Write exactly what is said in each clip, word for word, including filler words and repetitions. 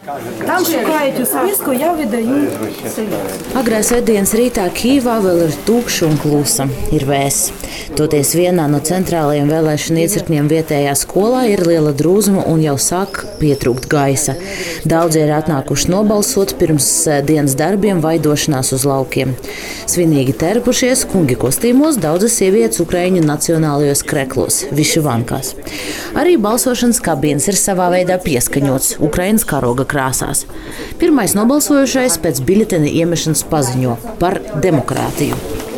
Там шукають у списку, я видаю селі. Agrā svētdienas rītā Kīvā vēl ir tukša un klusa. Ir vēss. Toties vienā no centrālajiem vēlēšanu iecirkņiem vietējā skolā ir liela drūzuma un jau sāk pietrūkt gaisa. Daudzi ir atnākuši nobalsot pirms dienas darbiem vai došanās uz laukiem. Svinīgi terpušies kungi kostīmos, daudzas sievietes Ukraiņu nacionālajos kreklos, višivankās. Arī balsošanas kabīnes ir savā veidā pieskaņots Ukrainas karoga krāsās. Pirmais nobalsojušais pēc biļetena iemešanas paziņo par demokrātiju.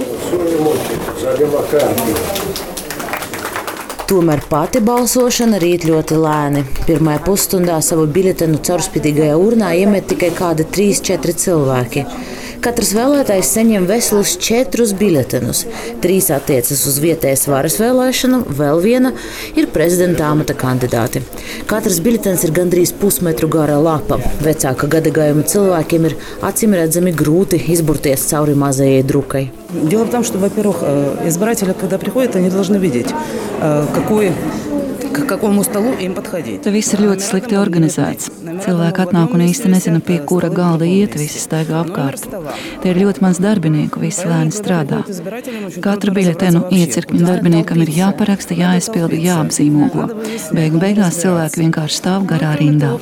Tomēr pati balsošana rīt ļoti lēni. Pirmajā pusstundā savu biļetenu caurspīdīgajā urnā iemet tikai kādi trīs četri cilvēki. Katrs vēlētājs saņem veselus četrus biļetenus. Trīs attiecas uz vietējas varas vēlēšanu, vēl viena ir prezidenta amata kandidāti. Katrs biļetens ir gandrīz pusmetru gara lapa. Vecāka gadagājuma cilvēkiem ir acīmredzami grūti izburties cauri mazajai drukai. Дело в том, что, во-первых, избиратели, когда приходят, они должны видеть, какой, к какому столу им подходить. Tas viss ir ļoti slikti organizēts. Cilvēki atnāk un īsti nezina, pie kura galda iet, visi staigā apkārt. Tie ir ļoti maz darbinieku, visi lēni strādā. Katru biļetenu iecirkņu darbiniekam ir jāparaksta, jāizpilda, jāapzīmogo. Beigu beigās cilvēki vienkārši stāv garā rindā.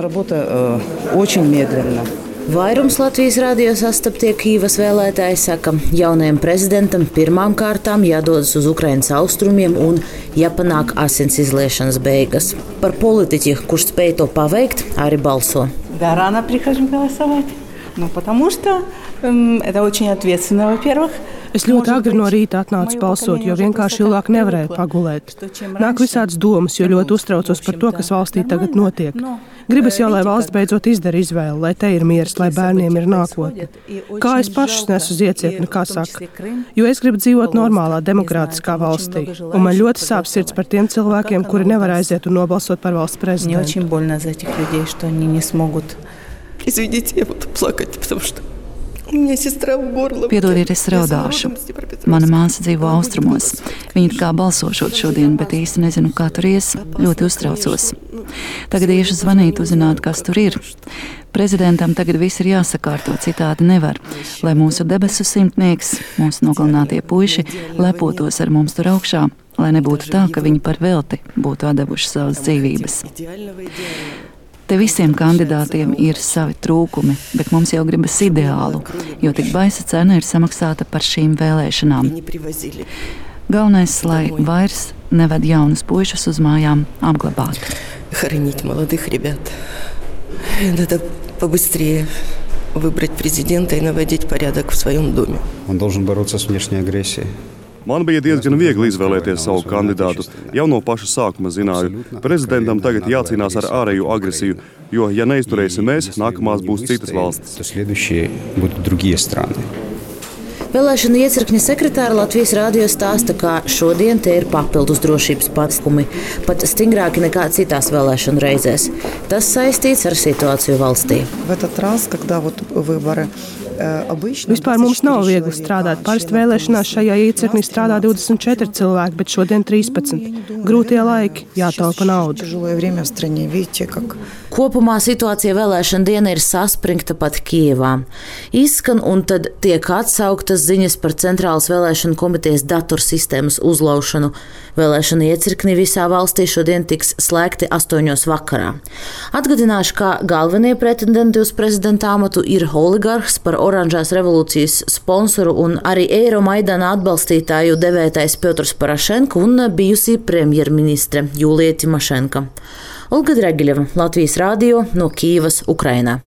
Vairums Latvijas radio sastaptie Kīvas vēlētāji saka, jaunajam prezidentam pirmām kārtām jādodas uz Ukrainas austrumiem un jāpanāk asins izliešanas beigas. Par politiķi, kurš spēj to paveikt, arī balso. Да, рано прихожу голосовать. Ну, потому что эм, это очень ответственно, во-первых. Es ļoti agri no rīta atnācu balsot, jo vienkārši ilgāk nevarēju pagulēt. Nāk visādas domas, jo ļoti uztraucos par to, kas valstī tagad notiek. Gribas jau, lai valsts beidzot izdara izvēli, lai te ir miers, lai bērniem ir nākotne. Kā es pašus nesu uz iecietni, kā saka. Jo es gribu dzīvot normālā, demokrātiskā valstī. Un man ļoti sāp sirds par tiem cilvēkiem, kuri nevar aiziet un nobalsot par valsts prezidentu. Извините, я буду плакать, потому что у меня сестра в горло. Piedodiet, es raudāšu. Mana māsa dzīvo austrumos. Viņa kā balsošot šodien, bet īsti nezinu, kā tur ies. Ļoti uztraucos. Tagad iešu zvanīt, uzzināt, kas tur ir. Prezidentam tagad viss ir jāsakārto, citādi nevar. Lai mūsu debesu simtnieks, mūsu nogalinātie puiši, lepotos ar mums tur augšā, lai nebūtu tā, ka viņi par velti būtu atdevuši savas dzīvības. Te visiem kandidātiem ir savi trūkumi, bet mums jau gribas ideālu, jo tik baisa cena ir samaksāta par šīm vēlēšanām. Galvenais, lai vairs neved jaunus puišus uz mājām apglabāt. Хоронить молодых ребят. Надо побыстрее выбрать президента и наводить порядок в своем доме. Он должен бороться с внешней агрессией. Man bija diezgan viegli izvēlēties savu kandidātu. Jau no paša sākuma zināju, prezidentam tagad jācīnās ar ārēju agresiju, jo, ja neizturēsim mēs, nākamās būs citas valstis. Vēlēšanu iecirkņa sekretāra Latvijas radio stāsta, ka šodien te ir papildus drošības pasākumi, pat stingrāki nekā citās vēlēšanu reizēs. Tas saistīts ar situāciju valstī. Vispār mums nav viegli strādāt. Parasti vēlēšanās šajā iecirknī strādā divdesmit četri cilvēki, bet šodien trīspadsmit. Grūtie laiki, jātaupa naudu. Kopumā situācija vēlēšana diena ir saspringta pat Kijevā. Izskan un tad tiek atsauktas ziņas par Centrālas vēlēšanu komitejas datorsistēmas uzlaušanu. Vēlēšana iecirkņi visā valstī šodien tiks slēgti astoņos vakarā. Atgādināšu, ka galvenie pretendenti uz prezidenta amatu ir oligarhs, par oranžās revolūcijas sponsoru un arī Eiromaidana atbalstītāju devētais Piotrs Parašenko un bijusī premjerministre Julija Timošenka. Olga Dragiļeva, Latvijas radio no Kīvas, Ukrainā.